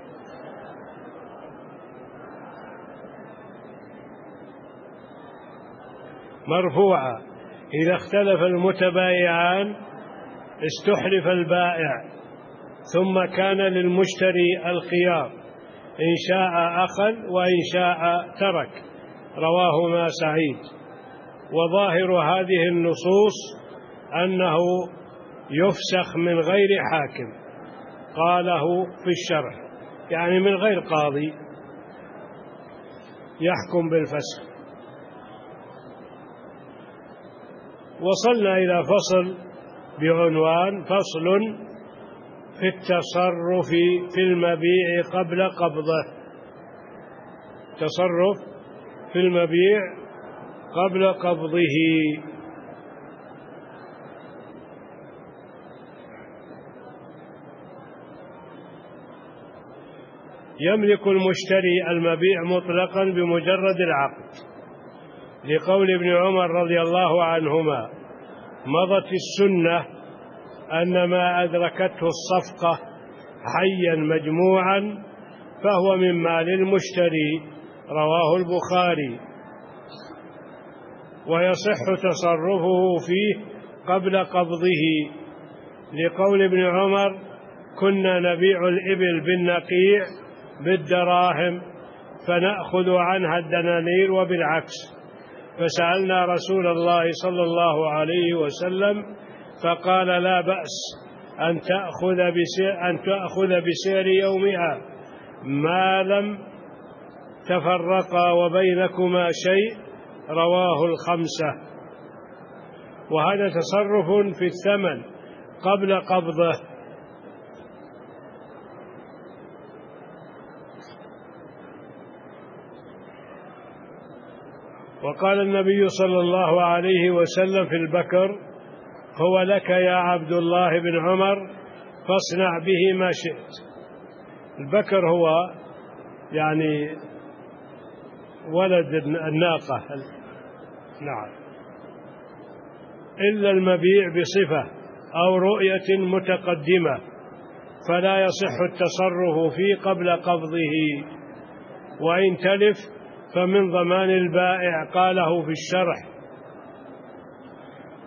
مرفوعا: إذا اختلف المتبايعان استحلف البائع، ثم كان للمشتري الخيار، إن شاء أخذ وإن شاء ترك. رواهما سعيد. وظاهر هذه النصوص أنه يفسخ من غير حاكم، قاله في الشرح، يعني من غير قاضي يحكم بالفسخ. وصلنا إلى فصل بعنوان: فصل في التصرف في المبيع قبل قبضه. تصرف في المبيع قبل قبضه. يملك المشتري المبيع مطلقا بمجرد العقد، لقول ابن عمر رضي الله عنهما: مضت السنة أن ما أدركته الصفقة حيا مجموعا فهو من مال المشتري. رواه البخاري. ويصح تصرفه فيه قبل قبضه، لقول ابن عمر: كنا نبيع الإبل بالنقيع بالدراهم فنأخذ عنها الدنانير وبالعكس، فسألنا رسول الله صلى الله عليه وسلم فقال: لا بأس أن تأخذ بسعر يومها ما لم تفرقا وبينكما شيء. رواه الخمسة. وهذا تصرف في الثمن قبل قبضه. وقال النبي صلى الله عليه وسلم في البكر: هو لك يا عبد الله بن عمر فاصنع به ما شئت. البكر هو يعني ولد الناقة، نعم، إلا المبيع بصفة أو رؤية متقدمة فلا يصح التصرف فيه قبل قبضه، وإن تلف فمن ضمان البائع، قاله في الشرح.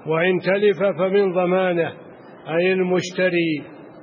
وإن تلف فمن ضمانه أي المشتري،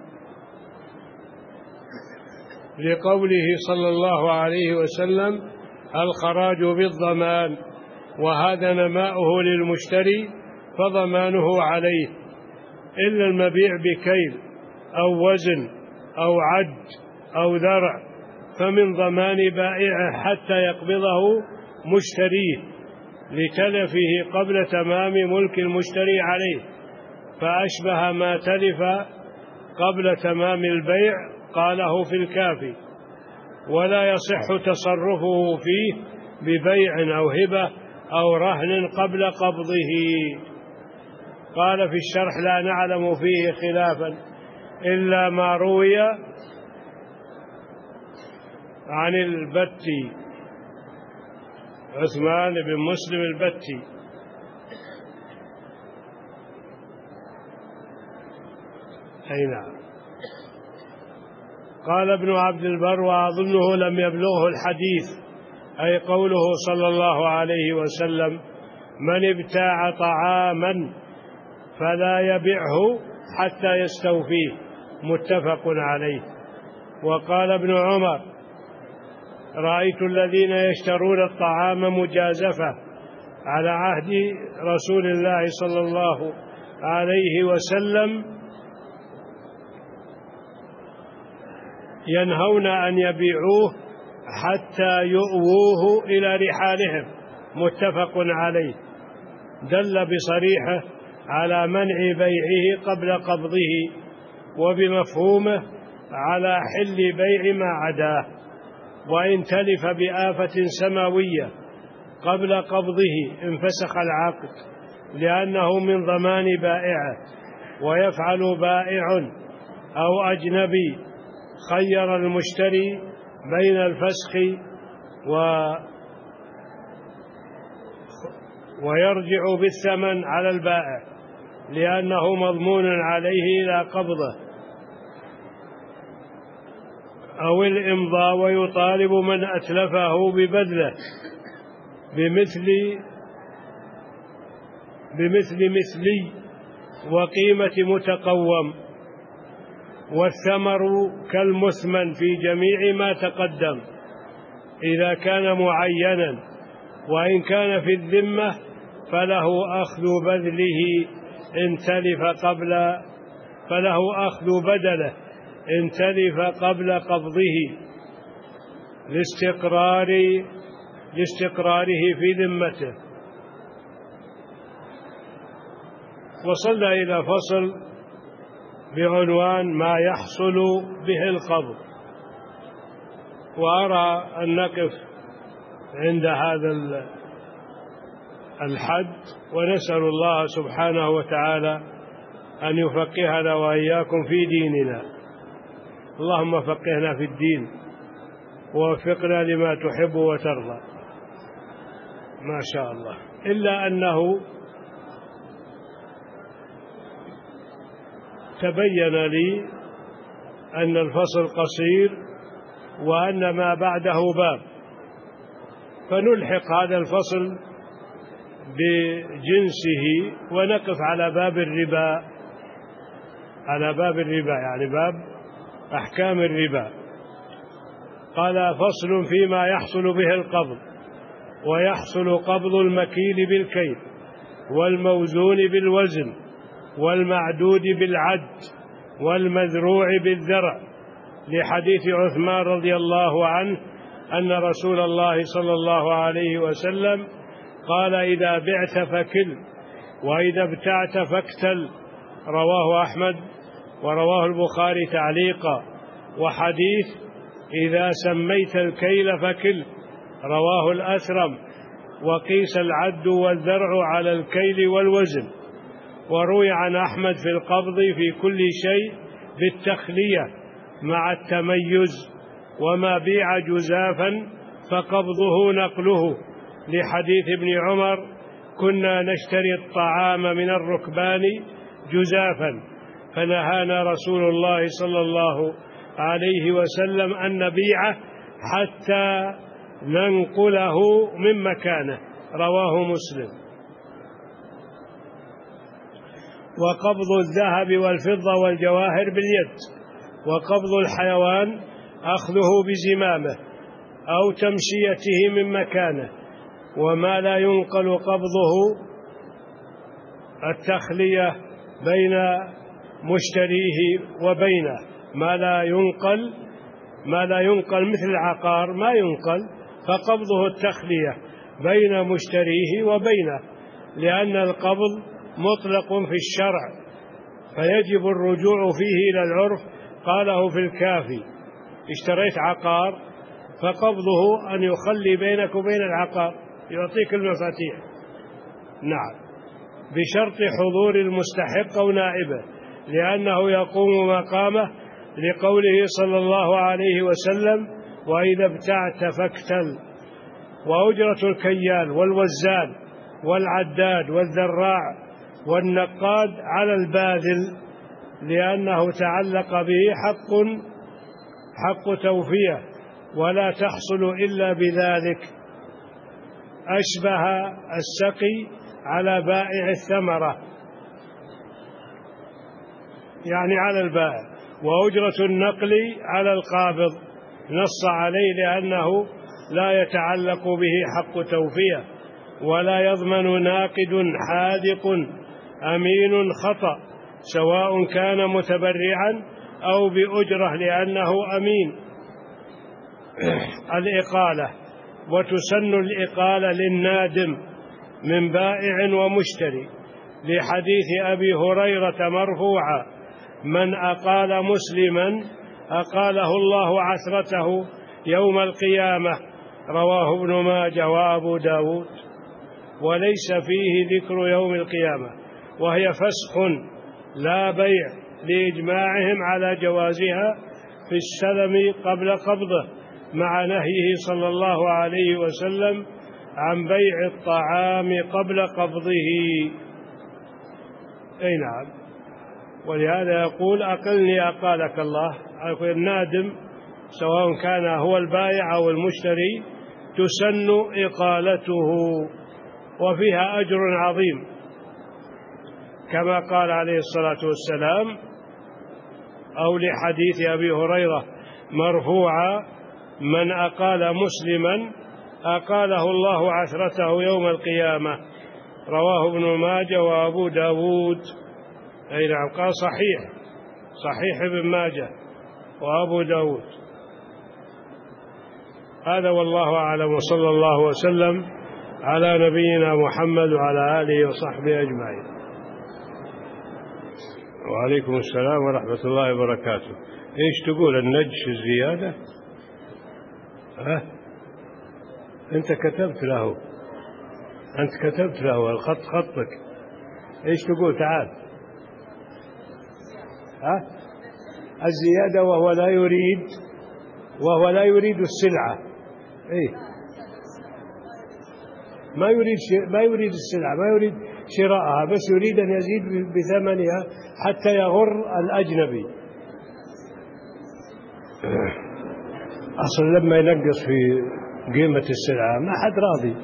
لقوله صلى الله عليه وسلم: الخراج بالضمان، وهذا نماؤه للمشتري فضمانه عليه، إلا المبيع بكيل أو وزن أو عد أو ذرع فمن ضمان بائعه حتى يقبضه مشتريه لتلفه قبل تمام ملك المشتري عليه، فأشبه ما تلف قبل تمام البيع قاله في الكافي. ولا يصح تصرفه فيه ببيع أو هبة أو رهن قبل قبضه. قال في الشرح: لا نعلم فيه خلافا إلا ما روي عن البتي، عثمان بن مسلم البتي. أي نعم. قال ابن عبد البر: وأظنه لم يبلغه الحديث، أي قوله صلى الله عليه وسلم: من ابتاع طعاما فلا يبعه حتى يستوفيه، متفق عليه. وقال ابن عمر: رأيت الذين يشترون الطعام مجازفة على عهد رسول الله صلى الله عليه وسلم ينهون أن يبيعوه حتى يؤووه إلى رحالهم، متفق عليه، دل بصريحه على منع بيعه قبل قبضه، وبمفهومه على حل بيع ما عداه. وإن تلف بآفة سماوية قبل قبضه انفسخ العقد، لأنه من ضمان بائعه. ويفعل بائع أو أجنبي خير المشتري بين الفسخ ويرجع بالثمن على البائع، لأنه مضمون عليه إلى قبضه، أو الإمضاء ويطالب من أتلفه ببذله بمثل مثلي وقيمة متقوم، والثمر كالمثمن في جميع ما تقدم إذا كان معينا. وإن كان في الذمة فله أخذ بذله إن تلف قبل قبضه لاستقراره في ذمته. وصلنا إلى فصل بعنوان ما يحصل به القبض، وأرى أن نقف عند هذا الحد، ونسأل الله سبحانه وتعالى أن يفقهنا وإياكم في ديننا. اللهم فقهنا في الدين ووفقنا لما تحب وترضى. ما شاء الله. إلا أنه تبين لي أن الفصل قصير وأن ما بعده باب، فنلحق هذا الفصل بجنسه ونقف على باب الربا، يعني باب أحكام الربا. قال: فصل فيما يحصل به القبض. ويحصل قبض المكيل بالكيل، والموزون بالوزن، والمعدود بالعد، والمذروع بالذرع، لحديث عثمان رضي الله عنه أن رسول الله صلى الله عليه وسلم قال: إذا بعت فكل، وإذا ابتعت فاكتل. رواه أحمد، ورواه البخاري تعليقا. وحديث: إذا سميت الكيل فكل، رواه الأثرم. وقيس العد والذرع على الكيل والوزن. وروي عن أحمد في القبض في كل شيء بالتخلية مع التميز، وما بيع جزافا فقبضه نقله، لحديث ابن عمر: كنا نشتري الطعام من الركبان جزافا، فنهانا رسول الله صلى الله عليه وسلم أن نبيعه حتى ننقله من مكانه. رواه مسلم. وقبض الذهب والفضة والجواهر باليد، وقبض الحيوان أخذه بزمامه أو تمشيته من مكانه. وما لا ينقل قبضه التخلية بين مشتريه وبينه، ما لا ينقل مثل العقار ما ينقل، فقبضه التخلية بين مشتريه وبينه، لأن القبض مطلق في الشرع فيجب الرجوع فيه إلى العرف. قاله في الكافي: اشتريت عقار فقبضه أن يخلي بينك وبين العقار، يعطيك المفاتيح، نعم، بشرط حضور المستحق أو نائبه، لأنه يقوم مقامه، لقوله صلى الله عليه وسلم: وإذا ابتعت فاكتل. وأجرة الكيال والوزان والعداد والذراع والنقاد على الباذل، لأنه تعلق به حق توفية، ولا تحصل إلا بذلك. أشبه السقي على بائع الثمرة، يعني على البائع. وأجرة النقل على القابض نص عليه، لأنه لا يتعلق به حق توفية، ولا يضمن ناقد حاذق أمين خطأ، سواء كان متبرعا أو بأجرة، لأنه أمين. الإقالة: وتسن الإقالة للنادم من بائع ومشتري، لحديث أبي هريرة مرفوعا: من أقال مسلما أقاله الله عثرته يوم القيامة، رواه ابن ماجه وأبو داود. وليس فيه ذكر يوم القيامة، وهي فسخ لا بيع، لإجماعهم على جوازها في السلم قبل قبضه، مع نهيه صلى الله عليه وسلم عن بيع الطعام قبل قبضه. أي نعم. ولهذا يقول: أقلني أقالك الله. النادم سواء كان هو البائع أو المشتري تسن إقالته، وفيها أجر عظيم، كما قال عليه الصلاة والسلام، أو لحديث أبي هريرة مرفوعا: من أقال مسلما أقاله الله عثرته يوم القيامة، رواه ابن ماجه وأبو داود. أي نعم. قال صحيح ابن ماجه وأبو داود. هذا والله أعلم، وصلى الله وسلم على نبينا محمد وعلى آله وصحبه أجمعين. وعليكم السلام ورحمة الله وبركاته. إيش تقول؟ النجش الزيادة؟ أنت كتبت له الخط خطك. إيش تقول؟ تعال. الزيادة وهو لا يريد السلعة. إيه؟ ما يريد السلعة، ما يريد شراءها، بس يريد أن يزيد بثمنها حتى يغر الأجنبي. أصلا لما ينقص في قيمة السلعة ما حد راضي.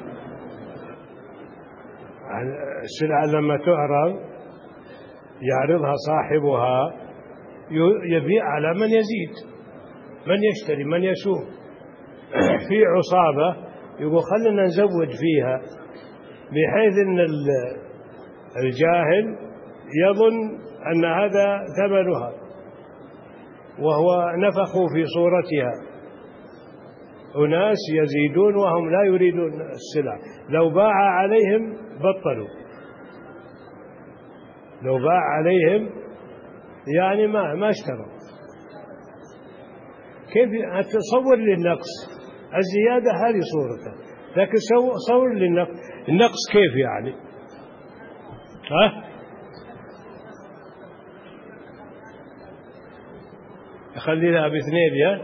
السلعة لما تعرض يعرضها صاحبها يبيع على من يزيد، من يشتري، من يسوق. في عصابة يقول خلنا نزود فيها، بحيث أن الجاهل يظن أن هذا ثمنها، وهو نفخوا في صورتها. أناس يزيدون وهم لا يريدون السلع، لو باع عليهم بطلوا، لو باع عليهم يعني ما اشتروا. كيف تصور للنقص؟ الزيادة هذه صورته، لكن صور للنقص، النقص كيف يعني؟ خلي لها باثنين يا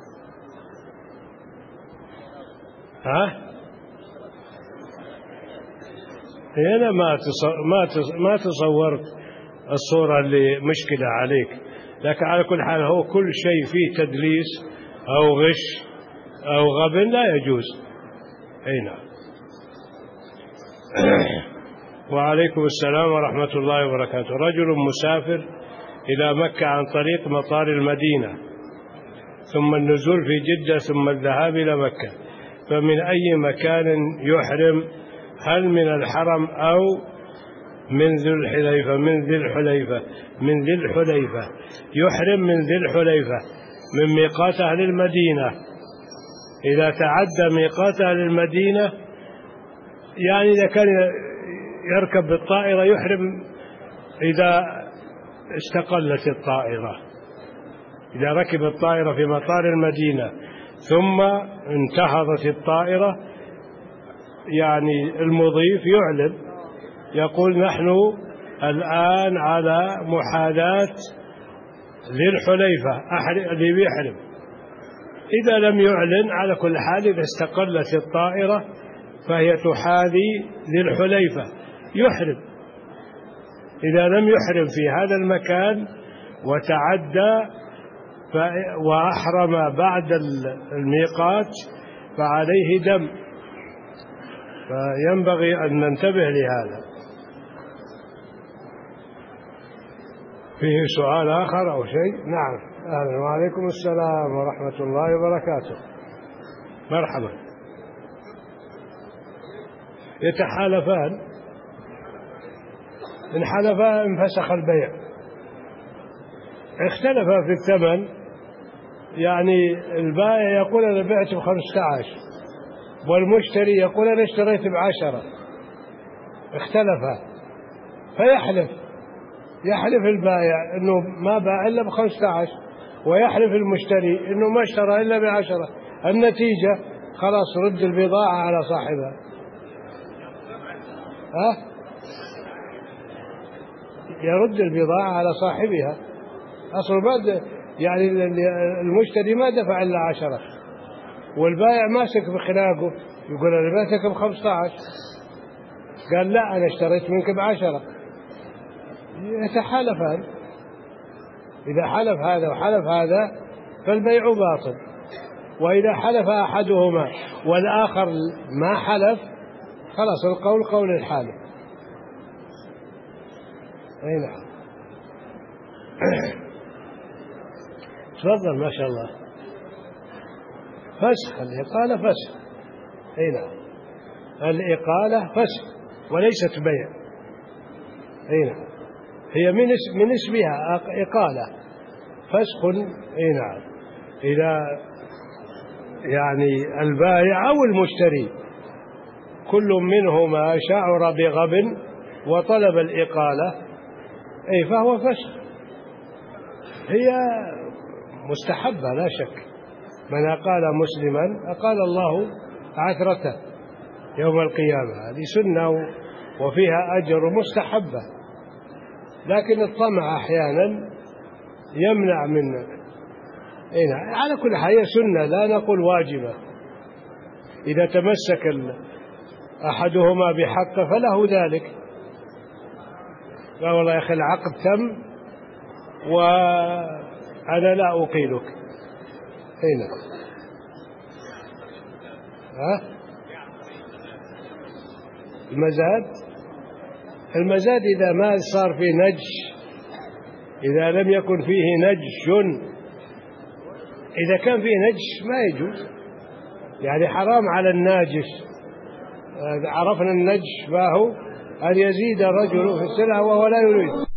هنا ما تصورت الصورة اللي مشكلة عليك، لكن على كل حال هو كل شيء فيه تدليس أو غش أو غبن لا يجوز. أي نعم. وعليكم السلام ورحمة الله وبركاته. رجل مسافر إلى مكة عن طريق مطار المدينة، ثم النزول في جدة، ثم الذهاب إلى مكة، فمن أي مكان يحرم؟ هل من الحرم أو من ذي الحليفة؟ من ذي الحليفة يحرم، من ذي الحليفة من ميقات أهل المدينة. إذا تعدى ميقات أهل المدينة، يعني إذا كان يركب بالطائرة يحرم إذا استقلت الطائرة. إذا ركب الطائرة في مطار المدينة ثم انتهضت الطائرة، يعني المضيف يعلن، يقول نحن الآن على محاذاة ذي الحليفة، اللي بيحرم. إذا لم يعلن، على كل حال إذا استقلت الطائرة فهي تحاذي ذي الحليفة يحرم. إذا لم يحرم في هذا المكان وتعدى وأحرم بعد الميقات فعليه دم، فينبغي أن ننتبه لهذا. فيه سؤال آخر أو شيء؟ نعم. أهلا وعليكم السلام ورحمة الله وبركاته. مرحبا. يتحالفان، إن حلفا انفسخ البيع. اختلفا في الثمن، يعني البائع يقول أنا بعت ب15 والمشتري يقول أنا اشتريت ب10. اختلفا، يحلف البائع أنه ما باع إلا ب15، ويحلف المشتري أنه ما اشترى إلا ب10. النتيجة خلاص رد البضاعة على صاحبها. يرد البضاعة على صاحبها. أصل بعد يعني المشتري ما دفع إلا 10، والبائع ماسك بخلاقه يقول أنا بعتك ب15، قال لا أنا اشتريت منك ب10. يتحالفان، إذا حلف هذا وحلف هذا فالبيع باطل. وإذا حلف أحدهما والآخر ما حلف، خلاص القول قول الحالف. أي نعم. تفضل. ما شاء الله. فسخ الإقالة فسخ. أي نعم. الإقالة فسخ وليست بيع. أي نعم. هي من اسمها إقالة، فسخ. أي نعم. إذا يعني البائع أو المشتري كل منهما شعر بغب وطلب الإقالة، أي فهو فسخ. هي مستحبة لا شك. من أقال مسلما أقال الله عثرته يوم القيامة. هذه سنة وفيها أجر مستحبة، لكن الطمع أحيانا يمنع من. على كل حال هي سنة، لا نقول واجبة. إذا تمسك أحدهما بحقه فله ذلك. لا والله يا أخي العقد تم وأنا لا أقيلك. نعم. المزاد إذا ما صار فيه نجش، إذا لم يكن فيه نجش، إذا كان فيه نجش ما يجوز، يعني حرام على الناجش. عرفنا النجش ما هو؟ أن يزيد الرجل في السلعة وهو لا يريد.